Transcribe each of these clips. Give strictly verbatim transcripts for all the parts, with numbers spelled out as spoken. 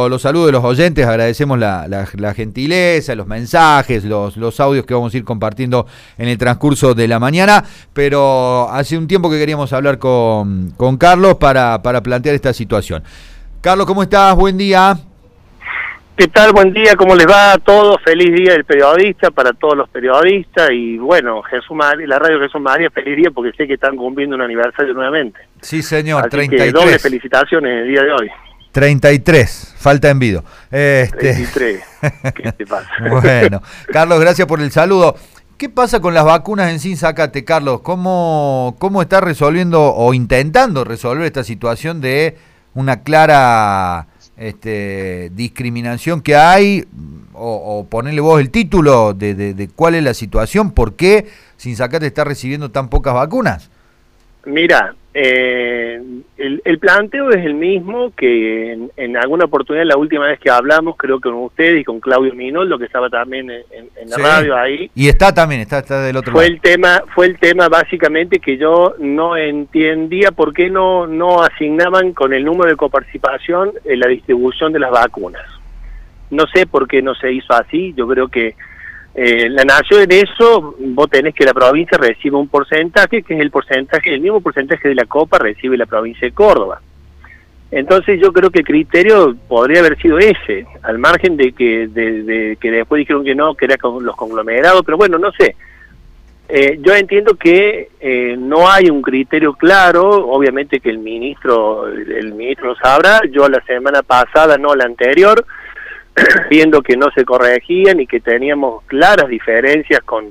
lo- los saludos de los oyentes, agradecemos la, la, la gentileza, los mensajes, los, los audios que vamos a ir compartiendo en el transcurso de la mañana, pero hace un tiempo que queríamos hablar con, con Carlos para, para plantear esta situación. Carlos, ¿cómo estás? Buen día. ¿Qué tal? Buen día, ¿cómo les va a todos? Feliz día del periodista para todos los periodistas y bueno, Jesús María, la radio Jesús María, feliz día porque sé que están cumpliendo un aniversario nuevamente. Sí, señor, Así treinta y tres. que doble felicitaciones en el día de hoy. treinta y tres, falta envido. Este... treinta y tres, ¿qué te pasa? Bueno, Carlos, gracias por el saludo. ¿Qué pasa con las vacunas en Sinzacate, Carlos? ¿Cómo, cómo está resolviendo o intentando resolver esta situación de una clara este, discriminación que hay? O, o ponerle vos el título de, de, de cuál es la situación, ¿por qué Sinzacate está recibiendo tan pocas vacunas? Mira, eh, el, el planteo es el mismo que en, en alguna oportunidad, la última vez que hablamos, creo que con usted y con Claudio Minoldo, que estaba también en, en, en la Sí. radio ahí. Y está también, está, está del otro Fue lado. el tema, fue el tema básicamente que yo no entendía por qué no, no asignaban con el número de coparticipación eh, la distribución de las vacunas. No sé por qué no se hizo así, yo creo que Eh, la nación en eso, vos tenés que la provincia recibe un porcentaje, que es el porcentaje, el mismo porcentaje de la copa recibe la provincia de Córdoba. Entonces yo creo que el criterio podría haber sido ese, al margen de que de, de que después dijeron que no, que era con los conglomerados, pero bueno, no sé. Eh, yo entiendo que eh, no hay un criterio claro, obviamente que el ministro, el ministro lo sabrá, yo la semana pasada, no la anterior, viendo que no se corregían y que teníamos claras diferencias con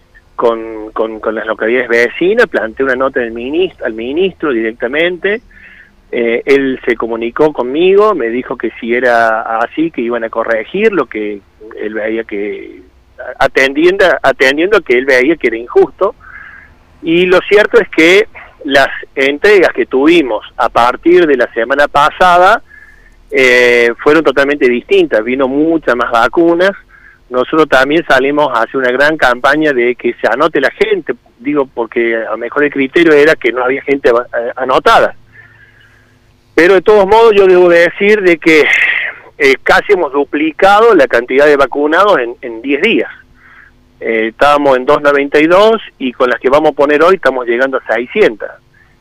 con, con, con las localidades vecinas, planteé una nota del ministro, al ministro directamente, eh, él se comunicó conmigo, me dijo que si era así que iban a corregir lo que él veía que, atendiendo, atendiendo a que él veía que era injusto, y lo cierto es que las entregas que tuvimos a partir de la semana pasada Eh, fueron totalmente distintas, vino muchas más vacunas, nosotros también salimos a hacer una gran campaña de que se anote la gente, digo porque a lo mejor el criterio era que no había gente anotada, pero de todos modos yo debo decir de que eh, casi hemos duplicado la cantidad de vacunados en, en diez días, eh, estábamos en doscientos noventa y dos y con las que vamos a poner hoy estamos llegando a seiscientos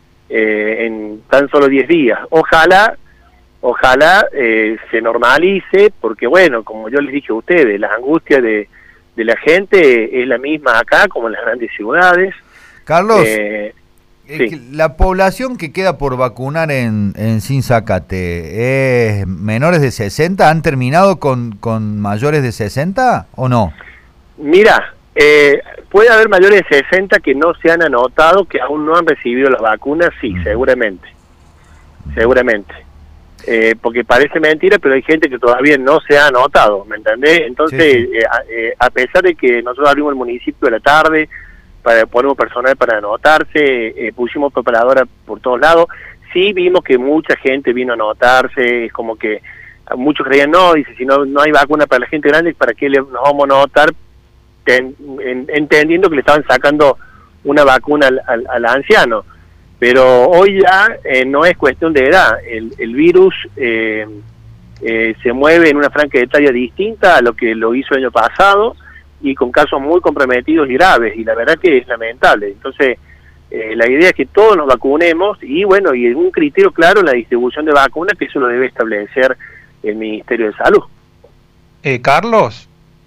eh, en tan solo diez días, ojalá Ojalá eh, se normalice, porque bueno, como yo les dije a ustedes, la angustia de, de la gente es la misma acá como en las grandes ciudades. Carlos, eh, eh, sí. la población que queda por vacunar en, en Sinzacate, ¿es menores de sesenta? ¿Han terminado con, con mayores de sesenta o no? Mira, eh, puede haber mayores de sesenta que no se han anotado, que aún no han recibido las vacunas, sí, Mm. seguramente, seguramente. Eh, porque parece mentira, pero hay gente que todavía no se ha anotado, ¿me entendés? Entonces, Sí, sí. Eh, a, eh, a pesar de que nosotros abrimos el municipio de la tarde, para ponemos personal para anotarse, eh, pusimos preparadora por todos lados, sí vimos que mucha gente vino a anotarse, es como que muchos creían, no, dice, si no no hay vacuna para la gente grande, ¿para qué le, nos vamos a anotar? Ten, en, entendiendo que le estaban sacando una vacuna al, al, al anciano. Pero hoy ya eh, no es cuestión de edad, el, el virus eh, eh, se mueve en una franja etaria distinta a lo que lo hizo el año pasado y con casos muy comprometidos y graves, y la verdad que es lamentable. Entonces, eh, la idea es que todos nos vacunemos y bueno, y en un criterio claro en la distribución de vacunas, que eso lo debe establecer el Ministerio de Salud. Eh, Carlos.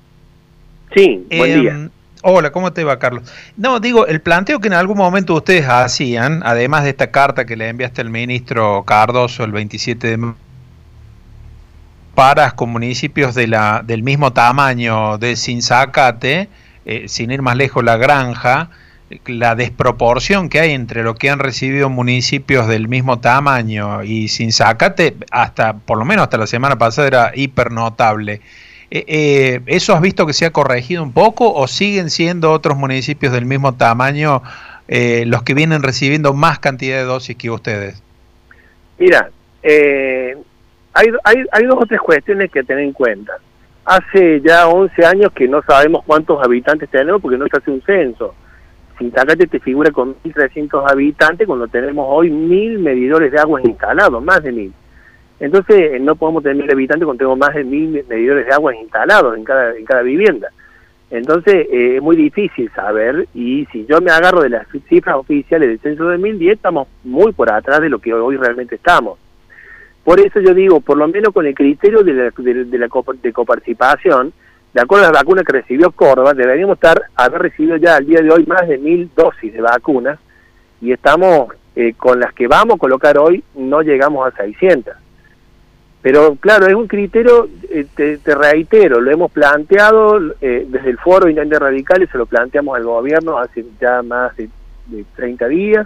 Sí, buen eh, día. Hola, ¿cómo te va, Carlos? No, digo, el planteo que en algún momento ustedes hacían, además de esta carta que le enviaste al ministro Cardoso el veintisiete de mayo, para con municipios de la, del mismo tamaño de Sinzacate, eh, sin ir más lejos, La Granja, la desproporción que hay entre lo que han recibido municipios del mismo tamaño y Sinzacate, hasta, por lo menos hasta la semana pasada, era hiper notable. Eh, eh, ¿Eso has visto que se ha corregido un poco o siguen siendo otros municipios del mismo tamaño eh, los que vienen recibiendo más cantidad de dosis que ustedes? Mira, eh, hay, hay, hay dos o tres cuestiones que tener en cuenta. Hace ya once años que no sabemos cuántos habitantes tenemos porque no se hace un censo. Sinzacate te figura con mil trescientos habitantes cuando tenemos hoy mil medidores de aguas instalados, más de mil. Entonces no podemos tener mil habitantes cuando tenemos más de mil medidores de agua instalados en cada, en cada vivienda. Entonces eh, es muy difícil saber, y si yo me agarro de las cifras oficiales del censo de dos mil diez, estamos muy por atrás de lo que hoy realmente estamos. Por eso yo digo, por lo menos con el criterio de la, de, de la de coparticipación, de acuerdo a las vacunas que recibió Córdoba, deberíamos estar haber recibido ya al día de hoy más de mil dosis de vacunas, y estamos eh, con las que vamos a colocar hoy, no llegamos a seiscientas. Pero claro, es un criterio, eh, te, te reitero, lo hemos planteado eh, desde el Foro Intendentes Radicales, se lo planteamos al gobierno hace ya más de, de treinta días.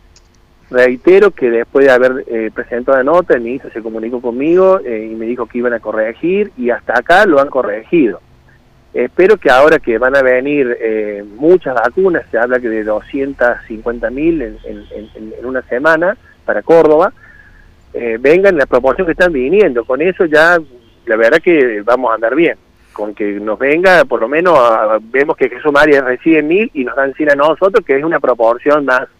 Reitero que después de haber eh, presentado la nota, el ministro se comunicó conmigo eh, y me dijo que iban a corregir, y hasta acá lo han corregido. Espero que ahora que van a venir eh, muchas vacunas, se habla que de doscientas cincuenta mil en, en, en, en una semana para Córdoba, eh, vengan en la proporción que están viniendo. Con eso ya la verdad que vamos a andar bien. Con que nos venga, por lo menos a, vemos que Jesús María recibe mil y nos dan cien a nosotros, que es una proporción más,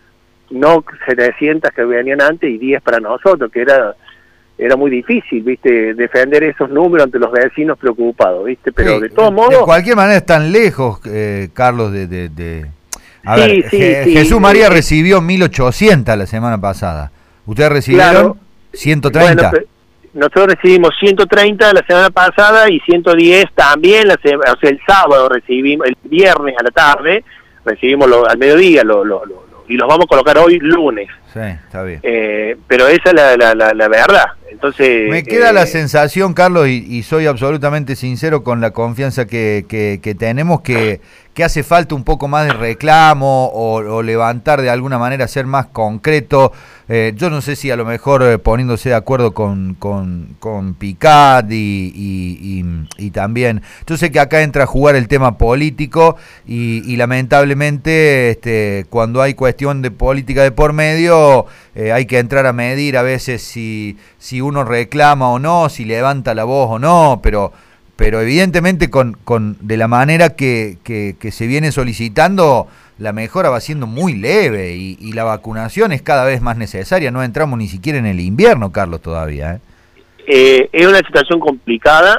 no setecientas que venían antes y diez para nosotros, que era era muy difícil, viste, defender esos números ante los vecinos preocupados, viste, pero sí, de todos modos... De cualquier manera están lejos, eh, Carlos, de... de, de... A sí, ver, sí, Je sí, Jesús María sí. recibió mil ochocientas la semana pasada. ¿Ustedes recibieron claro, ciento treinta? Bueno, nosotros recibimos ciento treinta la semana pasada y ciento diez también, la semana, o sea, el sábado recibimos, el viernes a la tarde, recibimos lo, al mediodía, lo, lo, lo, lo, y los vamos a colocar hoy lunes. Sí, está bien. Eh, pero esa es la, la, la, la verdad. Entonces, me queda eh, la sensación, Carlos, y, y soy absolutamente sincero con la confianza que, que, que tenemos, que, que hace falta un poco más de reclamo o, o levantar de alguna manera, ser más concreto. Eh, yo no sé si a lo mejor eh, poniéndose de acuerdo con, con, con Picat y, y, y, y también, yo sé que acá entra a jugar el tema político y, y lamentablemente este, cuando hay cuestión de política de por medio, eh, hay que entrar a medir a veces si, si uno reclama o no, si levanta la voz o no, pero... pero evidentemente con, con de la manera que, que, que se viene solicitando, la mejora va siendo muy leve y, y la vacunación es cada vez más necesaria. No entramos ni siquiera en el invierno, Carlos, todavía. ¿eh? Eh, es una situación complicada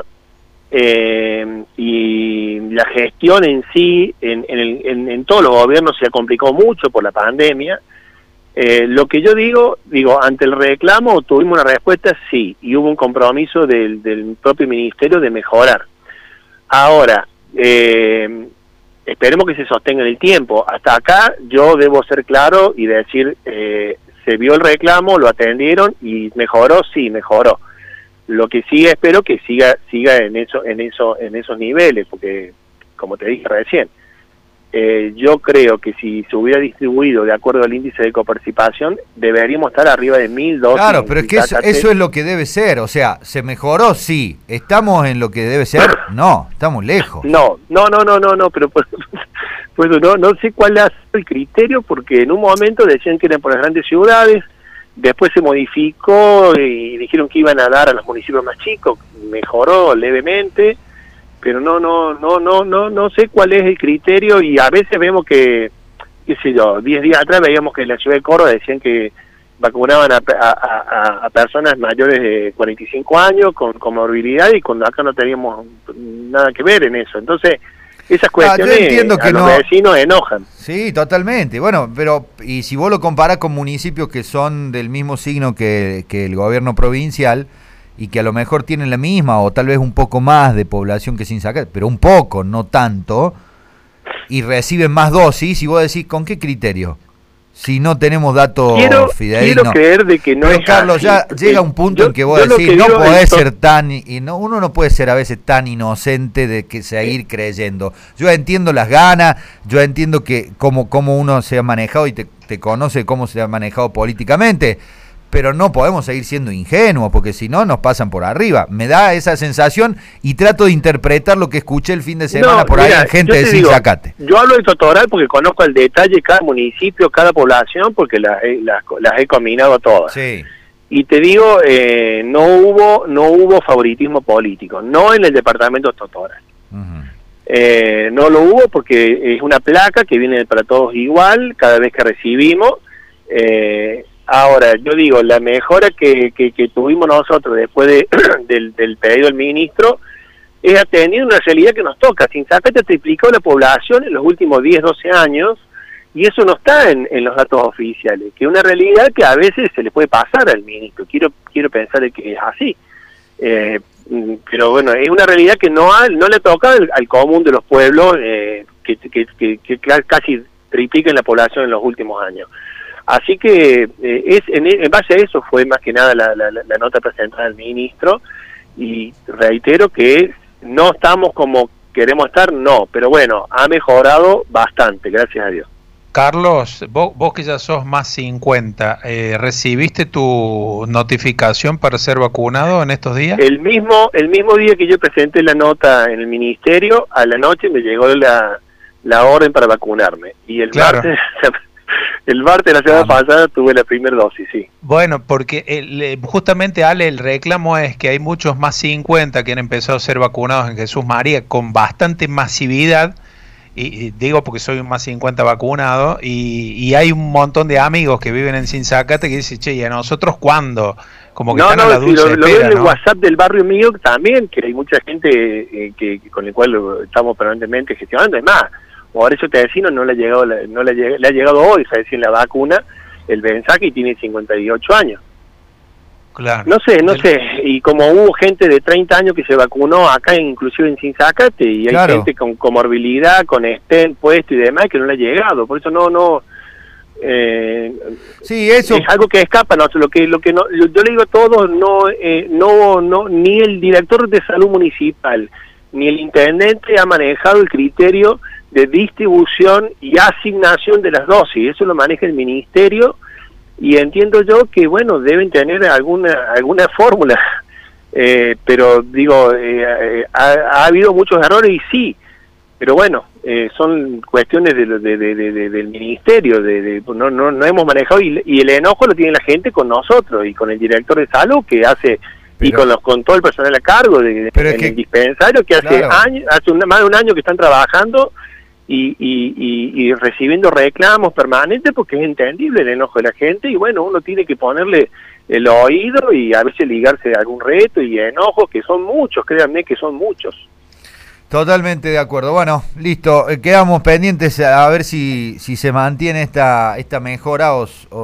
eh, y la gestión en sí, en, en, el, en, en todos los gobiernos se ha complicado mucho por la pandemia. Eh, lo que yo digo, digo, ante el reclamo tuvimos una respuesta, sí, y hubo un compromiso del, del propio ministerio de mejorar. Ahora, eh, esperemos que se sostenga en el tiempo. Hasta acá yo debo ser claro y decir, eh, se vio el reclamo, lo atendieron y mejoró, sí, mejoró. Lo que sí espero que siga siga en eso en eso en esos niveles, porque como te dije recién, Eh, yo creo que si se hubiera distribuido de acuerdo al índice de coparticipación, deberíamos estar arriba de mil dosis. Claro, pero es que eso, eso es lo que debe ser, o sea, ¿se mejoró? Sí. ¿Estamos en lo que debe ser? No, estamos lejos. No, no, no, no, no, no, pero pues, pues no, no sé cuál es el criterio, porque en un momento decían que eran por las grandes ciudades, después se modificó y dijeron que iban a dar a los municipios más chicos, mejoró levemente, pero no no no no no no sé cuál es el criterio, y a veces vemos que, qué sé yo, diez días atrás veíamos que en la ciudad de Córdoba decían que vacunaban a, a, a, a personas mayores de cuarenta y cinco años con comorbilidad, y cuando acá no teníamos nada que ver en eso. Entonces esas cuestiones ah, entiendo que a los no. vecinos enojan. Sí, totalmente. Bueno, pero y si vos lo comparás con municipios que son del mismo signo que, que el gobierno provincial, y que a lo mejor tienen la misma o tal vez un poco más de población que sin sacar, pero un poco, no tanto, y reciben más dosis, y vos decís, ¿con qué criterio? Si no tenemos datos quiero, fidedignos. Quiero creer de que no pero es Carlos, así, ya llega un punto yo, en que vos decís, que no podés esto... ser tan, y no, uno no puede ser a veces tan inocente de que seguir creyendo. Yo entiendo las ganas, yo entiendo que cómo, cómo uno se ha manejado y te, te conoce cómo se ha manejado políticamente, pero no podemos seguir siendo ingenuos, porque si no nos pasan por arriba. Me da esa sensación y trato de interpretar lo que escuché el fin de semana no, por mira, ahí en gente de Sinzacate. Yo hablo de Totoral porque conozco al detalle cada municipio, cada población, porque las, las, las he combinado todas. Sí. Y te digo, eh, no hubo no hubo favoritismo político, no en el departamento de Totoral. Uh-huh. eh, no lo hubo porque es una placa que viene para todos igual, cada vez que recibimos, eh, Ahora, yo digo, la mejora que, que, que tuvimos nosotros después de, del, del pedido del ministro es atender una realidad que nos toca. Sinzacate triplicó la población en los últimos diez, doce años, y eso no está en, en los datos oficiales, que es una realidad que a veces se le puede pasar al ministro. Quiero quiero pensar que es así. Eh, pero bueno, es una realidad que no ha, no le toca al, al común de los pueblos, eh, que, que, que, que casi triplican la población en los últimos años. Así que eh, es en, en base a eso fue más que nada la, la, la nota presentada del ministro, y reitero que no estamos como queremos estar, no, pero bueno, ha mejorado bastante, gracias a Dios. Carlos, vos, vos que ya sos más cincuenta, eh, ¿recibiste tu notificación para ser vacunado en estos días? El mismo el mismo día que yo presenté la nota en el ministerio, a la noche me llegó la, la orden para vacunarme, y el claro. martes... El martes de la semana ah, pasada tuve la primera dosis, sí. Bueno, porque el, justamente, Ale, el reclamo es que hay muchos más cincuenta que han empezado a ser vacunados en Jesús María con bastante masividad, y, y digo porque soy un más cincuenta vacunado, y, y hay un montón de amigos que viven en Sinzacate que dicen, che, ¿y a nosotros cuándo? Como que no, están no, a la si dulce lo, espera, lo veo en el ¿no? WhatsApp del barrio mío también, que hay mucha gente eh, que, que con el cual estamos permanentemente gestionando, es más, por eso este vecino no le ha llegado, la, no le, ha, le ha llegado hoy, se decir, la vacuna, el mensaje, y tiene cincuenta y ocho años. Claro. No sé, no el... sé, y como hubo gente de treinta años que se vacunó acá, inclusive en Sinzacate, y hay claro. gente con comorbilidad, con estén puesto y demás, que no le ha llegado, por eso no, no, eh, sí, eso es algo que escapa, no, lo que, lo que no, yo le digo a todos, no, eh, no, no, ni el director de salud municipal, ni el intendente ha manejado el criterio de distribución y asignación de las dosis, eso lo maneja el ministerio, y entiendo yo que, bueno, deben tener alguna alguna fórmula, eh, pero digo, eh, ha, ha habido muchos errores, y sí, pero bueno, eh, son cuestiones de, de, de, de, de, del ministerio, de, de, no, no, no hemos manejado, y, y el enojo lo tiene la gente con nosotros, y con el director de salud, que hace... Pero, y con los con todo el personal a cargo de, de en que, el dispensario, que hace claro. años, hace un, más de un año que están trabajando, Y, y, y, y recibiendo reclamos permanentes, porque es entendible el enojo de la gente, y bueno, uno tiene que ponerle el oído y a veces ligarse a algún reto y enojos, que son muchos, créanme que son muchos. Totalmente de acuerdo. Bueno, listo, eh, quedamos pendientes a ver si si se mantiene esta esta mejora o, o,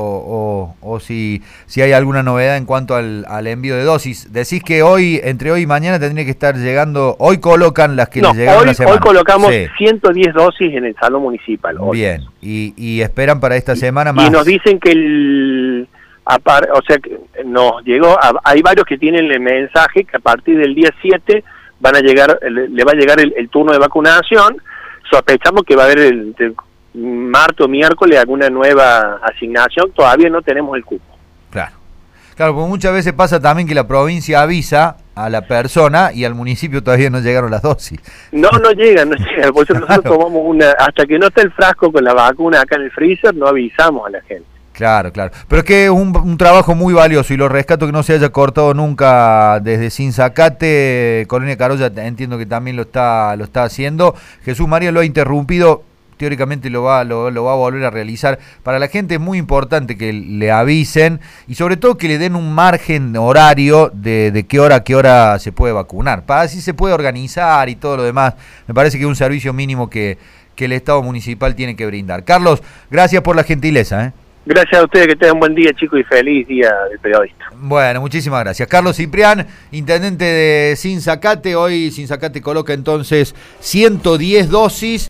o, o si si hay alguna novedad en cuanto al, al envío de dosis. Decís que hoy, entre hoy y mañana, tendría que estar llegando, hoy colocan las que no, les llegaron hoy, la semana. Hoy colocamos sí. ciento diez dosis en el salón municipal. Hoy. Bien, y, y esperan para esta y, semana más. Y nos dicen que el... Apar, o sea, que nos llegó, a, hay varios que tienen el mensaje que a partir del día siete van a llegar, le, le va a llegar el, el turno de vacunación. Sospechamos que va a haber el, el martes o miércoles alguna nueva asignación, todavía no tenemos el cupo. Claro, claro, porque muchas veces pasa también que la provincia avisa a la persona y al municipio todavía no llegaron las dosis. No, no llegan, no llegan, por eso claro. nosotros tomamos una, hasta que no esté el frasco con la vacuna acá en el freezer, no avisamos a la gente. Claro, claro. Pero es que es un, un trabajo muy valioso, y lo rescato que no se haya cortado nunca desde Sinzacate. Colonia Carolla entiendo que también lo está lo está haciendo. Jesús María lo ha interrumpido, teóricamente lo va lo, lo va a volver a realizar. Para la gente es muy importante que le avisen, y sobre todo que le den un margen horario de, de qué hora a qué hora se puede vacunar, para así se puede organizar y todo lo demás. Me parece que es un servicio mínimo que, que el Estado municipal tiene que brindar. Carlos, gracias por la gentileza, ¿eh? Gracias a ustedes, que tengan un buen día, chicos, y feliz día del periodista. Bueno, muchísimas gracias. Carlos Ciprián, intendente de Sinzacate. Hoy Sinzacate coloca entonces ciento diez dosis.